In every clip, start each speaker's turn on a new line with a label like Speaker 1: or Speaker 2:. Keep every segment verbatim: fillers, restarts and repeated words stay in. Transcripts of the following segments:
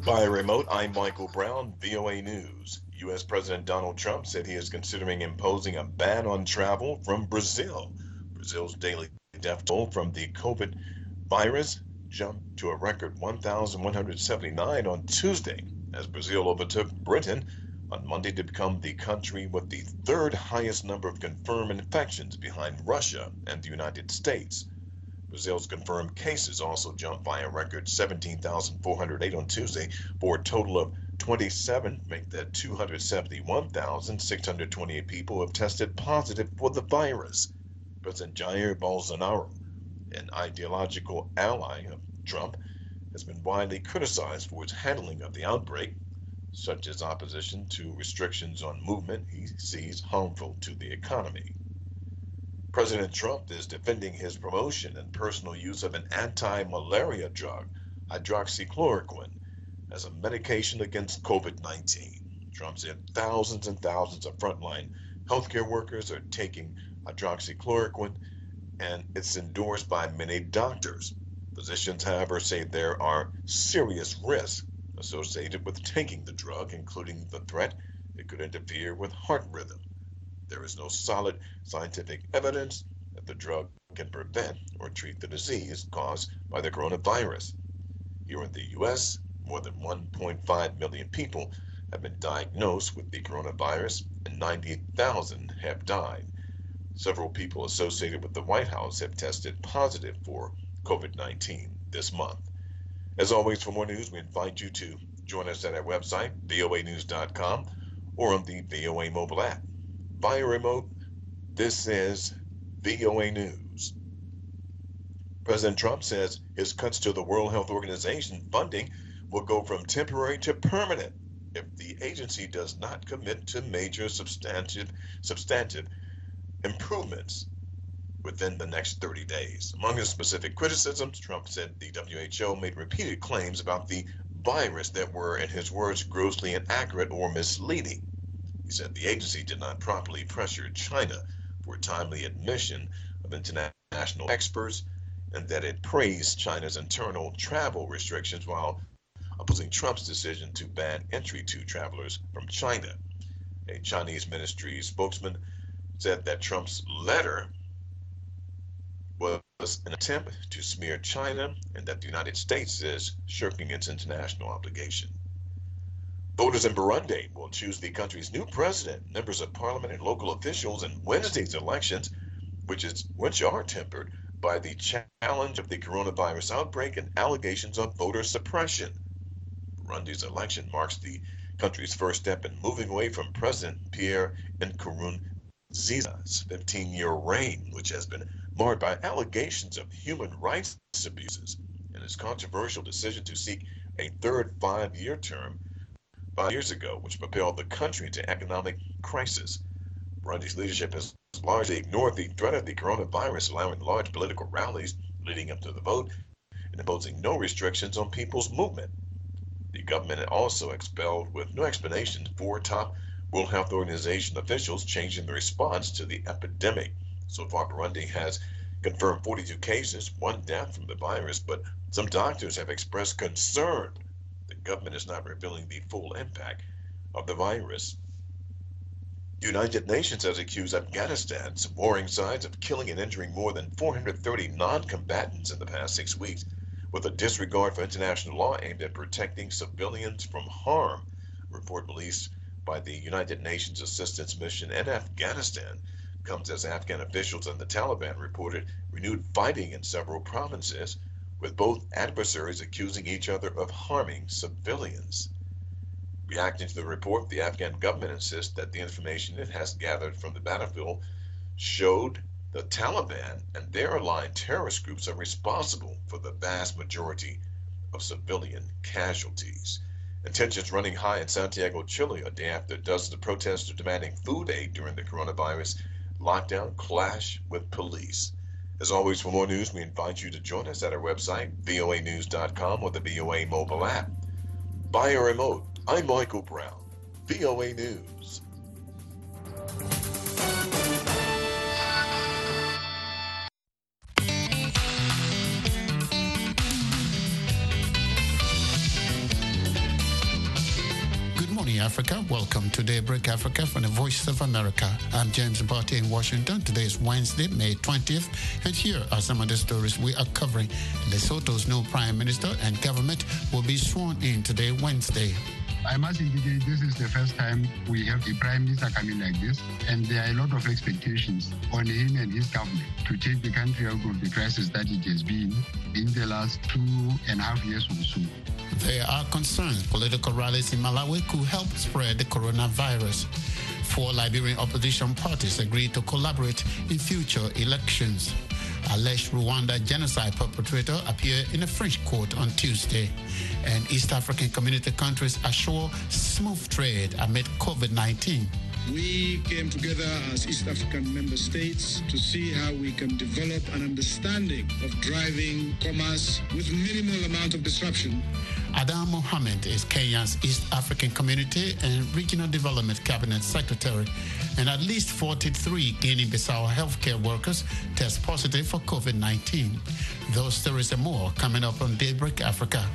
Speaker 1: By remote, I'm Michael Brown, V O A News. U S. President Donald Trump said he is considering imposing a ban on travel from Brazil. Brazil's daily death toll from the COVID virus jumped to a record one thousand one hundred seventy-nine on Tuesday, as Brazil overtook Britain on Monday to become the country with the third highest number of confirmed infections behind Russia and the United States. Brazil's confirmed cases also jumped by a record seventeen thousand four hundred eight on Tuesday for a total of twenty-seven, making that two hundred seventy-one thousand six hundred twenty-eight people have tested positive for the virus. President Jair Bolsonaro, an ideological ally of Trump, has been widely criticized for his handling of the outbreak, such as opposition to restrictions on movement he sees harmful to the economy. President Trump is defending his promotion and personal use of an anti-malaria drug, hydroxychloroquine, as a medication against COVID nineteen. Trump said thousands and thousands of frontline healthcare workers are taking hydroxychloroquine, and it's endorsed by many doctors. Physicians, however, say there are serious risks associated with taking the drug, including the threat it could interfere with heart rhythm. There is no solid scientific evidence that the drug can prevent or treat the disease caused by the coronavirus. Here in the U S, more than one point five million people have been diagnosed with the coronavirus and ninety thousand have died. Several people associated with the White House have tested positive for COVID nineteen this month. As always, for more news, we invite you to join us at our website, V O A news dot com, or on the V O A mobile app. Via remote, this is V O A News. President Trump says his cuts to the World Health Organization funding will go from temporary to permanent if the agency does not commit to major substantive, substantive improvements within the next thirty days. Among his specific criticisms, Trump said the W H O made repeated claims about the virus that were, in his words, grossly inaccurate or misleading. He said the agency did not properly pressure China for timely admission of international experts, and that it praised China's internal travel restrictions while opposing Trump's decision to ban entry to travelers from China. A Chinese ministry spokesman said that Trump's letter was an attempt to smear China and that the United States is shirking its international obligation. Voters in Burundi will choose the country's new president, members of parliament, and local officials in Wednesday's elections, which is which are tempered by the challenge of the coronavirus outbreak and allegations of voter suppression. Burundi's election marks the country's first step in moving away from President Pierre Nkurunziza's fifteen-year reign, which has been marred by allegations of human rights abuses, and his controversial decision to seek a third five-year term five years ago, which propelled the country into economic crisis. Burundi's leadership has largely ignored the threat of the coronavirus, allowing large political rallies leading up to the vote and imposing no restrictions on people's movement. The government also expelled, with no explanation, four top World Health Organization officials, changing the response to the epidemic. So far, Burundi has confirmed forty-two cases, one death from the virus, but some doctors have expressed concern the government is not revealing the full impact of the virus. The United Nations has accused Afghanistan's warring sides of killing and injuring more than four hundred thirty non-combatants in the past six weeks, with a disregard for international law aimed at protecting civilians from harm. A report released by the United Nations Assistance Mission in Afghanistan comes as Afghan officials and the Taliban reported renewed fighting in several provinces, with both adversaries accusing each other of harming civilians. Reacting to the report, the Afghan government insists that the information it has gathered from the battlefield showed the Taliban and their aligned terrorist groups are responsible for the vast majority of civilian casualties. And tensions running high in Santiago, Chile, a day after dozens of protesters demanding food aid during the coronavirus lockdown clash with police. As always, for more news, we invite you to join us at our website, V O A news dot com, or the V O A mobile app. Via remote, I'm Michael Brown, V O A News.
Speaker 2: Africa. Welcome to Daybreak Africa from the Voice of America. I'm James Barty in Washington. Today is Wednesday, May twentieth, and here are some of the stories we are covering. Lesotho's new Prime Minister and government will be sworn in today, Wednesday.
Speaker 3: I must indicate this is the first time we have a Prime Minister coming like this, and there are a lot of expectations on him and his government to take the country out of the crisis that it has been in the last two and a half years or so.
Speaker 2: There are concerns political rallies in Malawi could help spread the coronavirus. Four Liberian opposition parties agreed to collaborate in future elections. Alleged Rwanda genocide perpetrator appeared in a French court on Tuesday. And East African community countries assure smooth trade amid COVID nineteen.
Speaker 4: We came together as East African member states to see how we can develop an understanding of driving commerce with minimal amount of disruption.
Speaker 2: Adam Mohammed is Kenya's East African Community and Regional Development Cabinet Secretary, and at least forty-three Guinea-Bissau healthcare workers test positive for COVID nineteen. Those stories and more coming up on Daybreak Africa.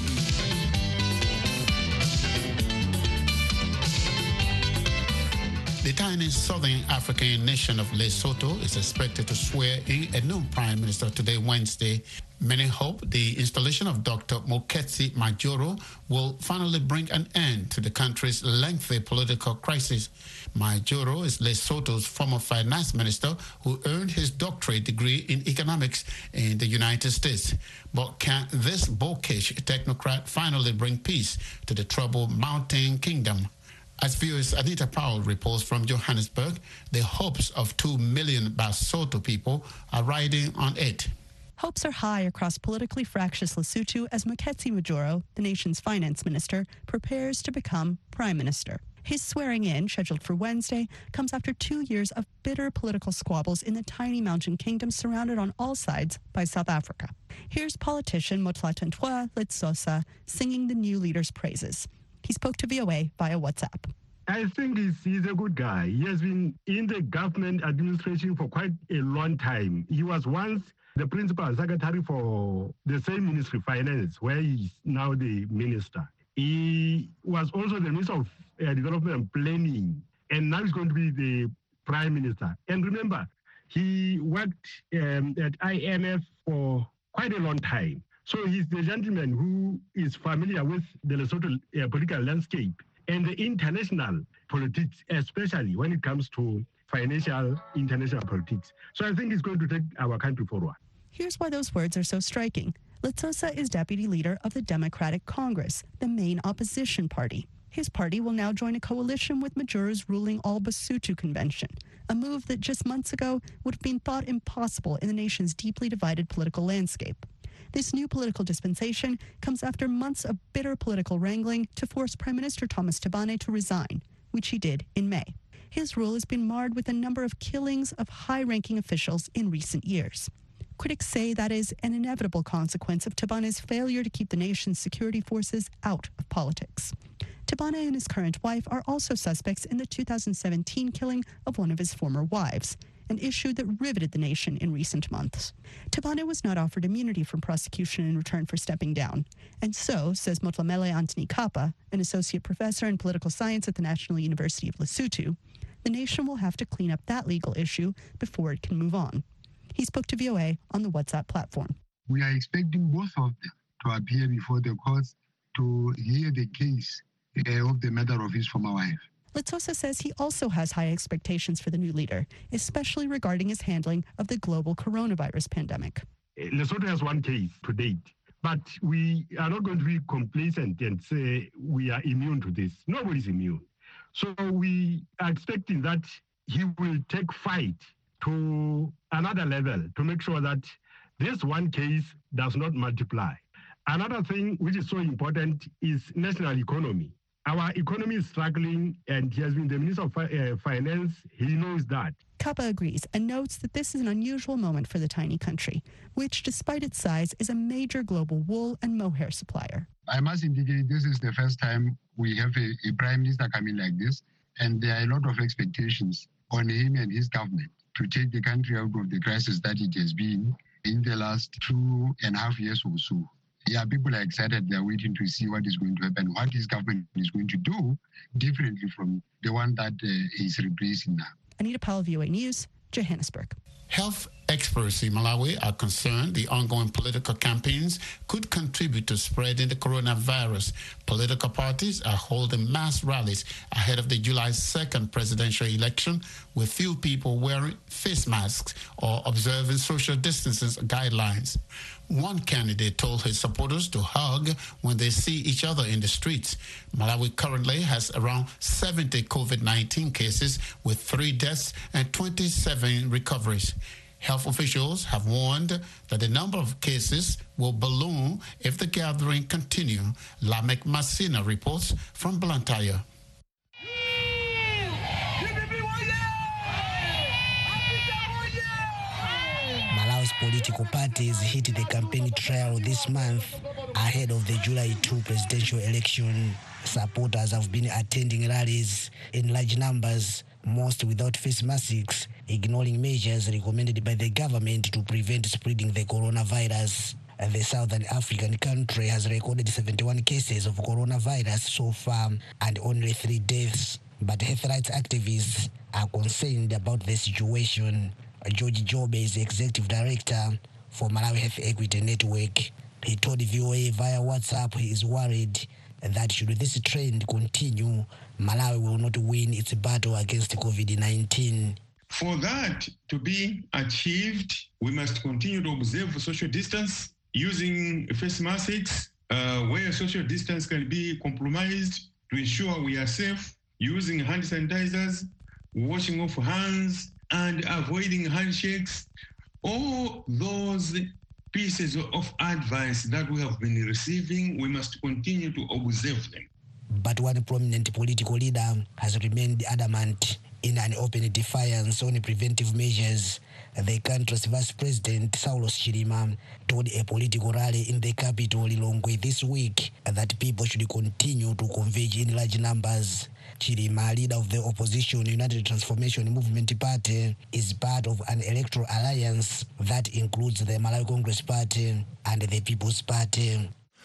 Speaker 2: The tiny southern African nation of Lesotho is expected to swear in a new prime minister today, Wednesday. Many hope the installation of Doctor Mokgweetsi Majoro will finally bring an end to the country's lengthy political crisis. Majoro is Lesotho's former finance minister who earned his doctorate degree in economics in the United States. But can this bookish technocrat finally bring peace to the troubled mountain kingdom? As viewers, Anita Powell reports from Johannesburg, the hopes of two million Basotho people are riding on it.
Speaker 5: Hopes are high across politically fractious Lesotho as Mokgweetsi Majoro, the nation's finance minister, prepares to become prime minister. His swearing-in, scheduled for Wednesday, comes after two years of bitter political squabbles in the tiny mountain kingdom surrounded on all sides by South Africa. Here's politician Motlatentwa Letsosa singing the new leader's praises. He spoke to V O A via WhatsApp.
Speaker 6: I think he's, he's a good guy. He has been in the government administration for quite a long time. He was once the principal secretary for the same Ministry of Finance, where he's now the minister. He was also the Minister of uh, Development and Planning, and now he's going to be the Prime Minister. And remember, he worked um, at I M F for quite a long time. So he's the gentleman who is familiar with the Lesotho uh, political landscape and the international politics, especially when it comes to financial international politics. So I think he's going to take our country forward.
Speaker 5: Here's why those words are so striking. Letsosa is deputy leader of the Democratic Congress, the main opposition party. His party will now join a coalition with Majoro's ruling All Basotho convention, a move that just months ago would have been thought impossible in the nation's deeply divided political landscape. This new political dispensation comes after months of bitter political wrangling to force Prime Minister Thomas Thabane to resign, which he did in May. His rule has been marred with a number of killings of high-ranking officials in recent years. Critics say that is an inevitable consequence of Thabane's failure to keep the nation's security forces out of politics. Thabane and his current wife are also suspects in the two thousand seventeen killing of one of his former wives, an issue that riveted the nation in recent months. Thabane was not offered immunity from prosecution in return for stepping down. And so, says Motlamele Anthony Kappa, an associate professor in political science at the National University of Lesotho, the nation will have to clean up that legal issue before it can move on. He spoke to V O A on the WhatsApp platform.
Speaker 3: We are expecting both of them to appear before the courts to hear the case uh, of the murder of his former wife.
Speaker 5: Letsosa says he also has high expectations for the new leader, especially regarding his handling of the global coronavirus pandemic.
Speaker 6: Lesotho has one case to date, but we are not going to be complacent and say we are immune to this. Nobody's immune. So we are expecting that he will take fight to another level to make sure that this one case does not multiply. Another thing which is so important is national economy. Our economy is struggling, and he has been the Minister of uh, Finance. He knows that.
Speaker 5: Kappa agrees and notes that this is an unusual moment for the tiny country, which, despite its size, is a major global wool and mohair supplier.
Speaker 3: I must indicate this is the first time we have a, a prime minister coming like this, and there are a lot of expectations on him and his government to take the country out of the crisis that it has been in the last two and a half years or so. yeah, people are excited. They're waiting to see what is going to happen, what this government is going to do differently from the one that uh, is replacing now.
Speaker 5: Anita Powell, V O A News, Johannesburg.
Speaker 2: Health experts in Malawi are concerned the ongoing political campaigns could contribute to spreading the coronavirus. Political parties are holding mass rallies ahead of the July second presidential election, with few people wearing face masks or observing social distancing guidelines. One candidate told his supporters to hug when they see each other in the streets. Malawi currently has around seventy COVID nineteen cases with three deaths and twenty-seven recoveries. Health officials have warned that the number of cases will balloon if the gathering continue. Lamek Masina reports from Blantyre.
Speaker 7: Malawi's political parties hit the campaign trail this month ahead of the July second presidential election. Supporters have been attending rallies in large numbers, most without face masks, ignoring measures recommended by the government to prevent spreading the coronavirus. The Southern African country has recorded seventy-one cases of coronavirus so far and only three deaths. But health rights activists are concerned about the situation. George Jobe is the executive director for Malawi Health Equity Network. He told V O A via WhatsApp he is worried that should this trend continue, Malawi will not win its battle against COVID nineteen.
Speaker 8: For that to be achieved, we must continue to observe social distance using face masks uh, where social distance can be compromised to ensure we are safe, using hand sanitizers, washing off hands, and avoiding handshakes. All those pieces of advice that we have been receiving, we must continue to observe them.
Speaker 7: But one prominent political leader has remained adamant in an open defiance on preventive measures. The country's vice president, Saulos Chilima, told a political rally in the capital, Lilongwe, this week that people should continue to converge in large numbers. Chilima, leader of the opposition United Transformation Movement Party, is part of an electoral alliance that includes the Malawi Congress Party and the People's Party.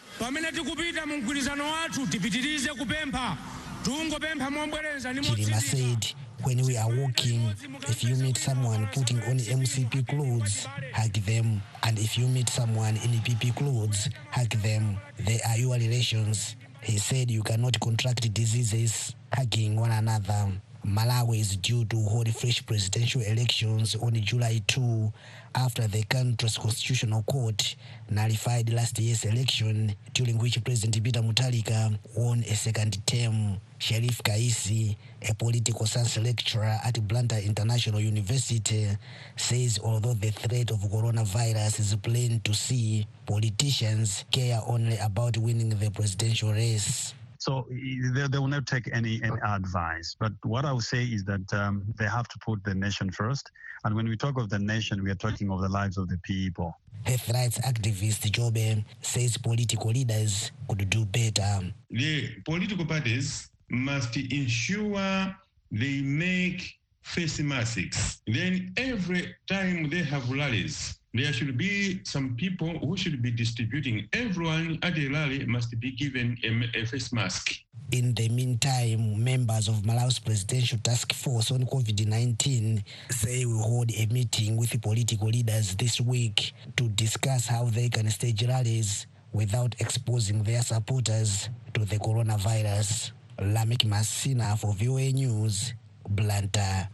Speaker 7: Chilima said, when we are walking, if you meet someone putting on M C P clothes, hug them. And if you meet someone in P P clothes, hug them. They are your relations. He said you cannot contract diseases hugging one another. Malawi is due to hold fresh presidential elections on July second after the country's constitutional court nullified last year's election, during which President Peter Mutharika won a second term. Sherif Kaisi, a political science lecturer at Blantyre International University, says although the threat of coronavirus is plain to see, politicians care only about winning the presidential race.
Speaker 9: So they, they will not take any, any advice. But what I would say is that um, they have to put the nation first. And when we talk of the nation, we are talking of the lives of the people.
Speaker 7: Health rights activist Jobe says political leaders could do better.
Speaker 8: The political parties must ensure they make face masks. Then every time they have rallies, there should be some people who should be distributing. Everyone at the rally must be given a, a face mask.
Speaker 7: In the meantime, members of Malawi's Presidential Task Force on COVID nineteen say we hold a meeting with political leaders this week to discuss how they can stage rallies without exposing their supporters to the coronavirus. Lamek Masina for V O A News, Blantyre.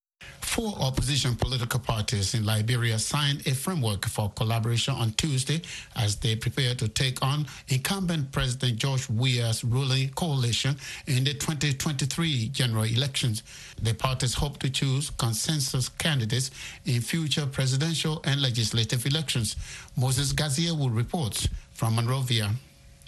Speaker 2: Four opposition political parties in Liberia signed a framework for collaboration on Tuesday as they prepare to take on incumbent President George Weah's ruling coalition in the twenty twenty-three general elections. The parties hope to choose consensus candidates in future presidential and legislative elections. Moses Gazia will report from Monrovia.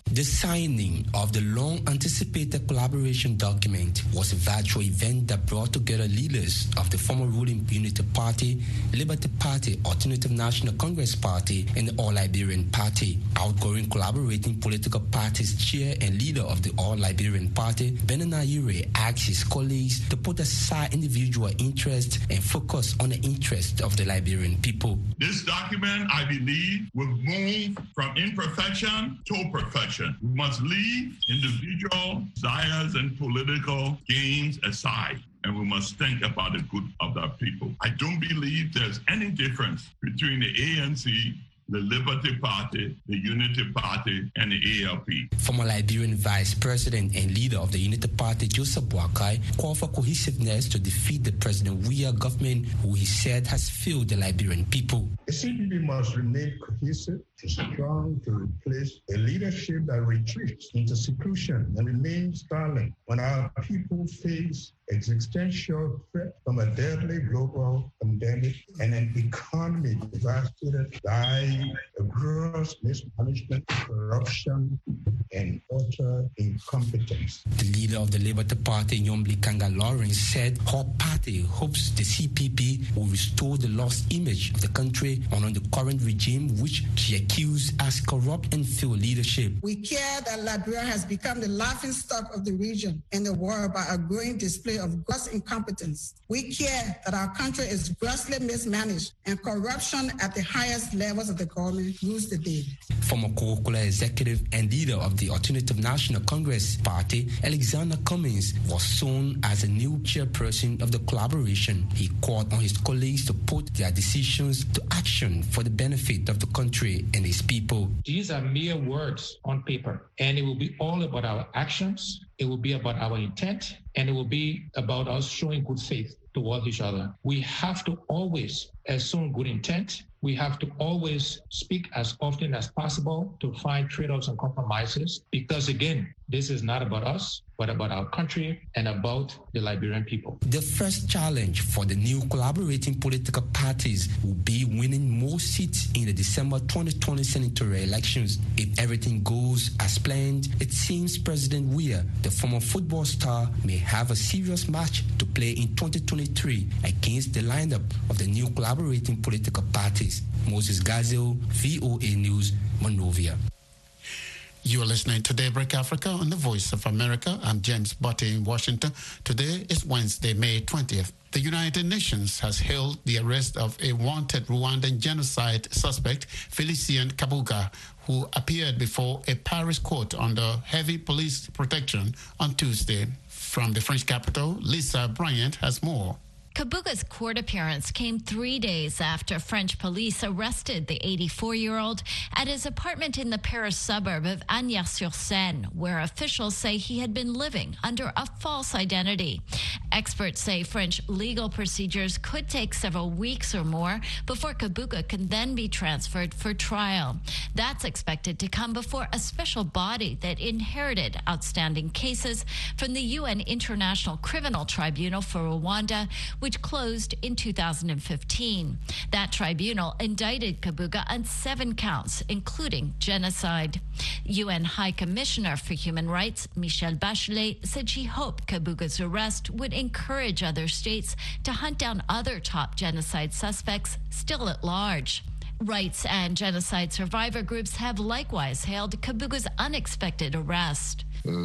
Speaker 10: The signing of the long-anticipated collaboration document was a virtual event that brought together leaders of the former ruling Unity Party, Liberty Party, Alternative National Congress Party, and the All-Liberian Party. Outgoing collaborating political parties chair and leader of the All-Liberian Party, Benin Ayure, asked his colleagues to put aside individual interests and focus on the interests of the Liberian people.
Speaker 11: This document, I believe, will move from imperfection to perfection. We must leave individual desires and political gains aside, and we must think about the good of our people. I don't believe there's any difference between the A N C, the Liberty Party, the Unity Party, and the A L P.
Speaker 10: Former Liberian Vice President and leader of the Unity Party, Joseph Boakai, called for cohesiveness to defeat the President Weah government, who he said has failed the Liberian people.
Speaker 12: The C P P must remain cohesive, strong, to replace a leadership that retreats into seclusion and remains silent when our people face existential threat from a deadly global pandemic and an economy devastated by a gross mismanagement, corruption, and utter incompetence.
Speaker 10: The leader of the Liberty Party, Yombli Kanga Lawrence, said her party hopes the C P P will restore the lost image of the country under the current regime, which she accused as corrupt and failed leadership.
Speaker 13: We care that Liberia has become the laughingstock of the region and the world by a growing display of gross incompetence. We care that our country is grossly mismanaged and corruption at the highest levels of the government rules the day.
Speaker 10: Former Coca-Cola executive and leader of the Alternative National Congress Party, Alexander Cummings, was sworn as a new chairperson of the collaboration. He called on his colleagues to put their decisions to action for the benefit of the country and its people.
Speaker 14: These are mere words on paper, and it will be all about our actions. It will be about our intent, and it will be about us showing good faith towards each other. We have to always assume good intent. We have to always speak as often as possible to find trade-offs and compromises, because again, this is not about us, but about our country and about the Liberian people.
Speaker 10: The first challenge for the new collaborating political parties will be winning more seats in the December twenty twenty senatorial elections. If everything goes as planned, it seems President Weah, the former football star, may have a serious match to play in twenty twenty-three against the lineup of the new collaborating political parties. Moses Gazel, V O A News, Monrovia.
Speaker 2: You are listening to Daybreak Africa on the Voice of America. I'm James Botte in Washington. Today is Wednesday, May twentieth. The United Nations has hailed the arrest of a wanted Rwandan genocide suspect, Felicien Kabuga, who appeared before a Paris court under heavy police protection on Tuesday. From the French capital, Lisa Bryant has more.
Speaker 15: Kabuga's court appearance came three days after French police arrested the eighty-four-year-old at his apartment in the Paris suburb of Agnières-sur-Seine, where officials say he had been living under a false identity. Experts say French legal procedures could take several weeks or more before Kabuga can then be transferred for trial. That's expected to come before a special body that inherited outstanding cases from the U N International Criminal Tribunal for Rwanda, which closed in two thousand fifteen. That tribunal indicted Kabuga on seven counts, including genocide. U N High Commissioner for Human Rights, Michelle Bachelet, said she hoped Kabuga's arrest would encourage other states to hunt down other top genocide suspects still at large. Rights and genocide survivor groups have likewise hailed Kabuga's unexpected arrest.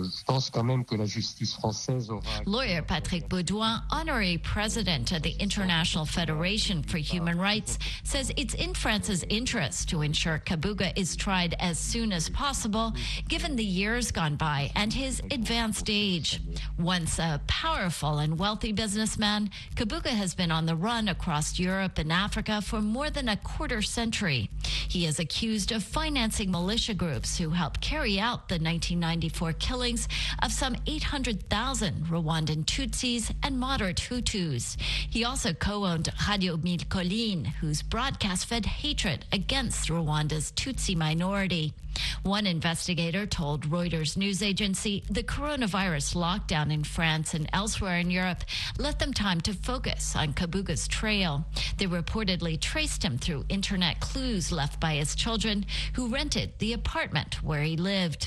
Speaker 15: Lawyer Patrick Baudouin, honorary president of the International Federation for Human Rights, says it's in France's interest to ensure Kabuga is tried as soon as possible, given the years gone by and his advanced age. Once a powerful and wealthy businessman, Kabuga has been on the run across Europe and Africa for more than a quarter century. He is accused of financing militia groups who helped carry out the nineteen ninety-four killings of some eight hundred thousand Rwandan Tutsis and moderate Hutus. He also co-owned Radio Mille Collines, whose broadcast fed hatred against Rwanda's Tutsi minority. One investigator told Reuters news agency the coronavirus lockdown in France and elsewhere in Europe let them time to focus on Kabuga's trail. They reportedly traced him through internet clues left by his children, who rented the apartment where he lived.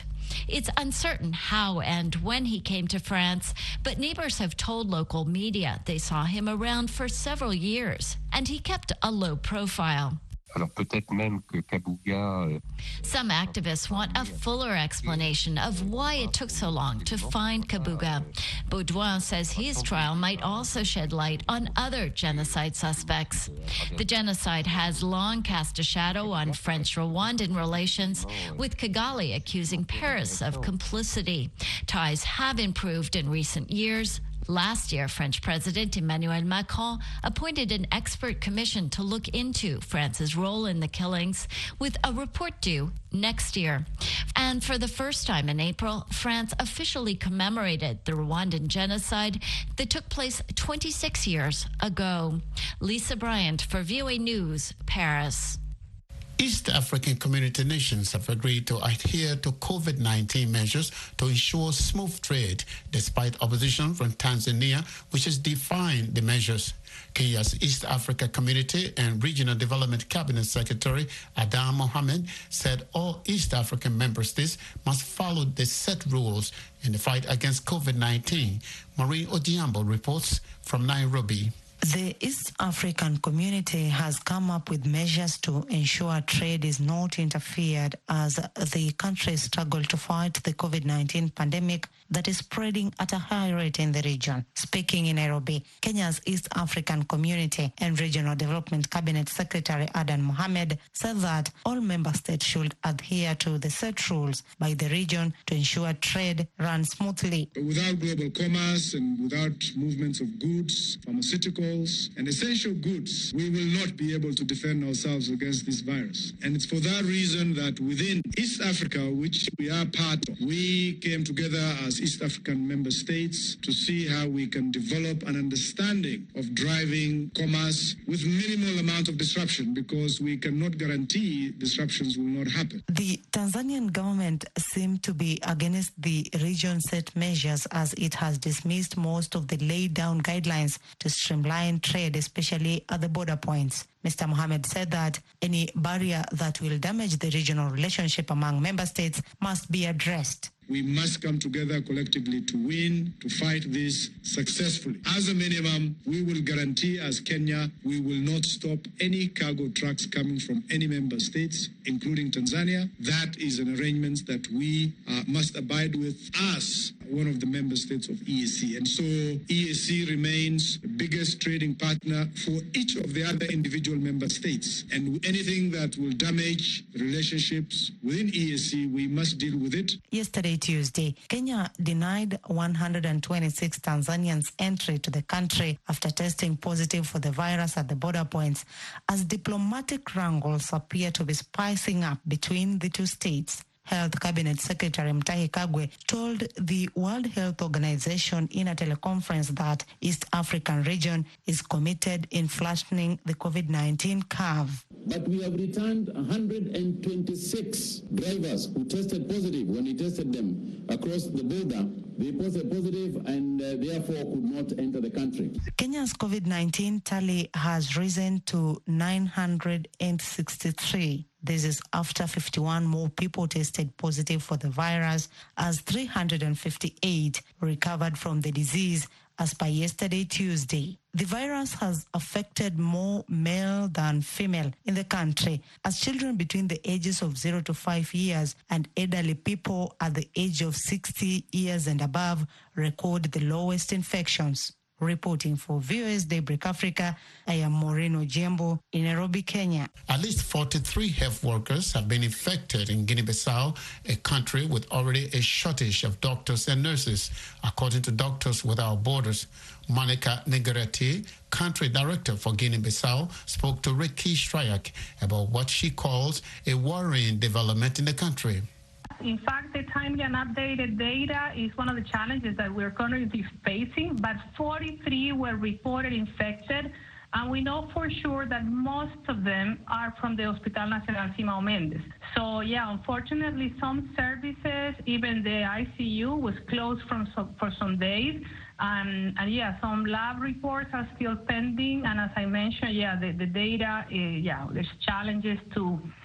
Speaker 15: It's uncertain how and when he came to France, but neighbors have told local media they saw him around for several years, and he kept a low profile.
Speaker 16: Alors peut-être même que Kabuga.
Speaker 15: Some activists want a fuller explanation of why it took so long to find Kabuga. Baudouin says his trial might also shed light on other genocide suspects. The genocide has long cast a shadow on French-Rwandan relations, with Kigali accusing Paris of complicity. Ties have improved in recent years. Last year, French President Emmanuel Macron appointed an expert commission to look into France's role in the killings, with a report due next year. And for the first time in April, France officially commemorated the Rwandan genocide that took place twenty-six years ago. Lisa Bryant for V O A News, Paris.
Speaker 2: East African community nations have agreed to adhere to COVID nineteen measures to ensure smooth trade, despite opposition from Tanzania, which has defined the measures. Kenya's East Africa Community and Regional Development Cabinet Secretary Adam Mohamed said all East African member states must follow the set rules in the fight against COVID nineteen. Maureen Odiambo reports from Nairobi.
Speaker 17: The East African community has come up with measures to ensure trade is not interfered as the country struggles to fight the COVID nineteen pandemic that is spreading at a high rate in the region. Speaking in Nairobi, Kenya's East African Community and Regional Development Cabinet Secretary Adan Mohamed said that all member states should adhere to the set rules by the region to ensure trade runs smoothly.
Speaker 4: Without global commerce and without movements of goods, pharmaceuticals, and essential goods, we will not be able to defend ourselves against this virus. And it's for that reason that within East Africa, which we are part of, we came together as East African member states to see how we can develop an understanding of driving commerce with minimal amount of disruption, because we cannot guarantee disruptions will not happen.
Speaker 17: The Tanzanian government seemed to be against the region set measures, as it has dismissed most of the laid down guidelines to streamline trade, especially at the border points. Mister Mohamed said that any barrier that will damage the regional relationship among member states must be addressed.
Speaker 4: We must come together collectively to win, to fight this successfully. As a minimum, we will guarantee as Kenya, we will not stop any cargo trucks coming from any member states, including Tanzania. That is an arrangement that we uh, must abide with as one of the member states of E A C. And so E A C remains the biggest trading partner for each of the other individual member states. And anything that will damage relationships within E A C, we must deal with it.
Speaker 17: Yesterday, Tuesday, Kenya denied one hundred twenty-six Tanzanians entry to the country after testing positive for the virus at the border points, as diplomatic wrangles appear to be spicing up between the two states. Health Cabinet Secretary Mutahi Kagwe told the World Health Organization in a teleconference that East African region is committed in flattening the COVID nineteen curve.
Speaker 18: But we have returned one hundred twenty-six drivers who tested positive. When we tested them across the border, they tested positive and uh, therefore could not enter the country.
Speaker 17: Kenya's COVID nineteen tally has risen to nine hundred sixty-three. This is after fifty-one more people tested positive for the virus, as three hundred fifty-eight recovered from the disease as by yesterday, Tuesday. The virus has affected more male than female in the country, as children between the ages of zero to five years and elderly people at the age of sixty years and above record the lowest infections. Reporting for V O A's Daybreak Africa, I am Maureen Odiambo in Nairobi, Kenya.
Speaker 2: At least forty-three health workers have been infected in Guinea-Bissau, a country with already a shortage of doctors and nurses, according to Doctors Without Borders. Monica Negrete, country director for Guinea-Bissau, spoke to Ricky Strayak about what she calls a worrying development in the country.
Speaker 19: In fact, the timely and updated data is one of the challenges that we're currently facing, but forty-three were reported infected, and we know for sure that most of them are from the Hospital Nacional Simão Mendes. So, yeah, unfortunately, some services, even the I C U, was closed from some, for some days. Um, and, yeah, some lab reports are still pending. And as I mentioned, yeah, the, the data, uh, yeah, there's challenges to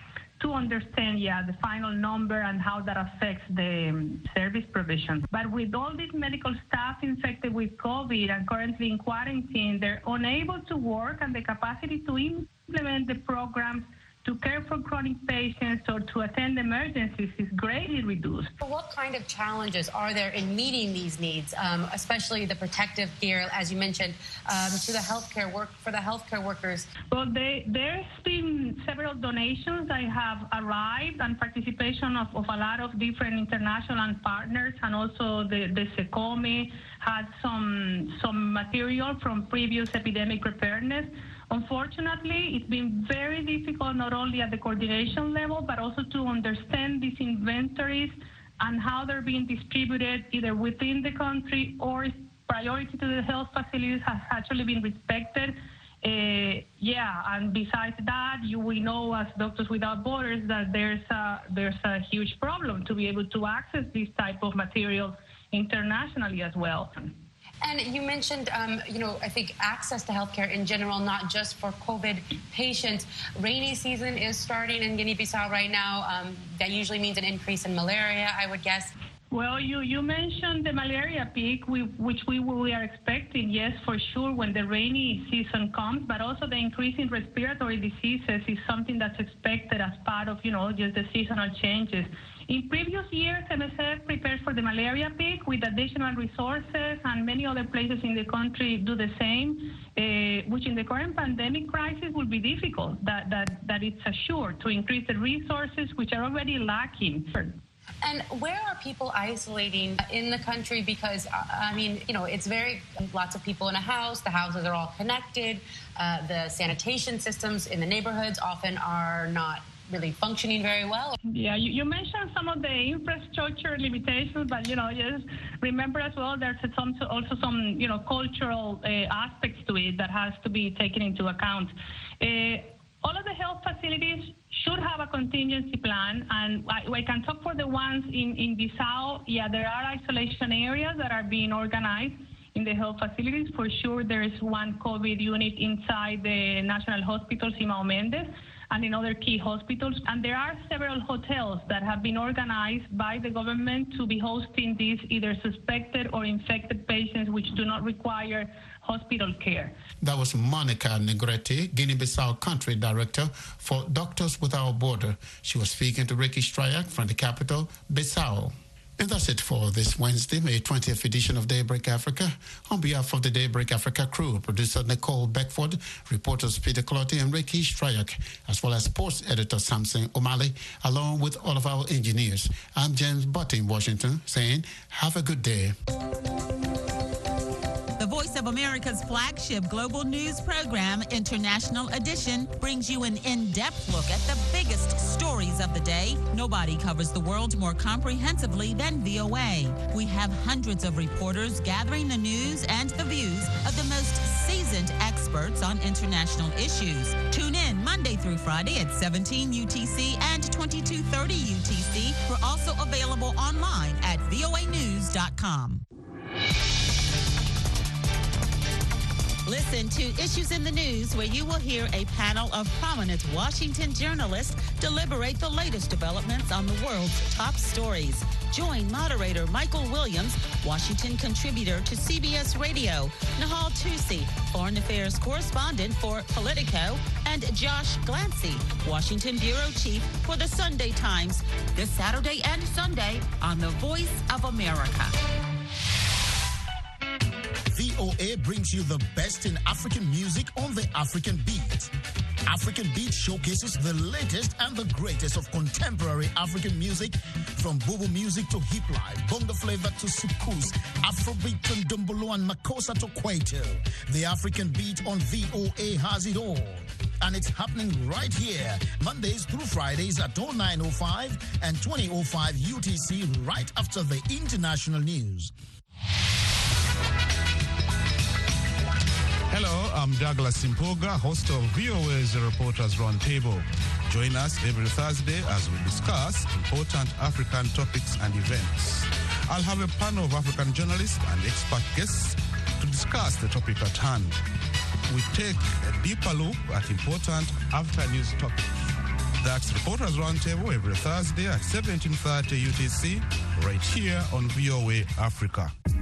Speaker 19: to understand, yeah, the final number and how that affects the um, service provision. But with all these medical staff infected with COVID and currently in quarantine, they're unable to work, and the capacity to implement the programs to care for chronic patients or to attend emergencies is greatly reduced.
Speaker 20: What kind of challenges are there in meeting these needs, um, especially the protective gear, as you mentioned, um, to the healthcare work for the healthcare workers?
Speaker 19: Well, they, there's been several donations that have arrived and participation of, of a lot of different international partners, and also the, the SECOME had some some material from previous epidemic preparedness. Unfortunately, it's been very difficult not only at the coordination level, but also to understand these inventories and how they're being distributed either within the country or priority to the health facilities has actually been respected. Uh, yeah, and besides that, you, we know as Doctors Without Borders that there's a, there's a huge problem to be able to access this type of material internationally as well.
Speaker 20: And you mentioned, um, you know, I think access to healthcare in general, not just for COVID patients. Rainy season is starting in Guinea-Bissau right now. Um, that usually means an increase in malaria, I would guess.
Speaker 19: Well, you, you mentioned the malaria peak, we, which we, we are expecting, yes, for sure, when the rainy season comes, but also the increase in respiratory diseases is something that's expected as part of, you know, just the seasonal changes. In previous years, M S F prepared for the malaria peak with additional resources, and many other places in the country do the same, uh, which in the current pandemic crisis will be difficult, that, that, that it's assured to increase the resources which are already lacking.
Speaker 20: And where are people isolating in the country? Because, uh, I mean, you know, it's very, lots of people in a house, the houses are all connected, uh, the sanitation systems in the neighborhoods often are not really functioning very well.
Speaker 19: Yeah, you, you mentioned some of the infrastructure limitations, but, you know, just remember as well there's some, also some, you know, cultural uh, aspects to it that has to be taken into account. Uh, all of the health facilities should have a contingency plan, and I, I can talk for the ones in, in Bissau. Yeah, there are isolation areas that are being organized in the health facilities. For sure, there is one COVID unit inside the National Hospital, Simão Mendes, and in other key hospitals. And there are several hotels that have been organized by the government to be hosting these either suspected or infected patients which do not require hospital care.
Speaker 2: That was Monica Negrete, Guinea-Bissau Country Director for Doctors Without Borders. She was speaking to Ricky Stryak from the capital, Bissau. And that's it for this Wednesday, May twentieth edition of Daybreak Africa. On behalf of the Daybreak Africa crew, producer Nicole Beckford, reporters Peter Clotty and Ricky Stryak, as well as sports editor Samson O'Malley, along with all of our engineers. I'm James Butt in Washington, saying, have a good day.
Speaker 21: The Voice of America's flagship global news program, International Edition, brings you an in-depth look at the biggest stories of the day. Nobody covers the world more comprehensively than V O A. We have hundreds of reporters gathering the news and the views of the most seasoned experts on international issues. Tune in Monday through Friday at seventeen U T C and twenty-two thirty U T C. We're also available online at V O A news dot com. Listen to Issues in the News, where you will hear a panel of prominent Washington journalists deliberate the latest developments on the world's top stories. Join moderator Michael Williams, Washington contributor to C B S Radio, Nahal Tusi, foreign affairs correspondent for Politico, and Josh Glancy, Washington bureau chief for the Sunday Times, this Saturday and Sunday on The Voice of America.
Speaker 22: V O A brings you the best in African music on the African Beat. African Beat showcases the latest and the greatest of contemporary African music, from Bobo music to hip life, bongo flavor to soukous, Afrobeat and Dumbolo and Makossa to Kwaito. The African Beat on V O A has it all. And it's happening right here, Mondays through Fridays at oh nine oh five and twenty oh five U T C, right after the international news.
Speaker 23: Hello, I'm Douglas Simpoga, host of V O A's Reporters Roundtable. Join us every Thursday as we discuss important African topics and events. I'll have a panel of African journalists and expert guests to discuss the topic at hand. We take a deeper look at important after-news topics. That's Reporters Roundtable every Thursday at seventeen thirty U T C, right here on V O A Africa.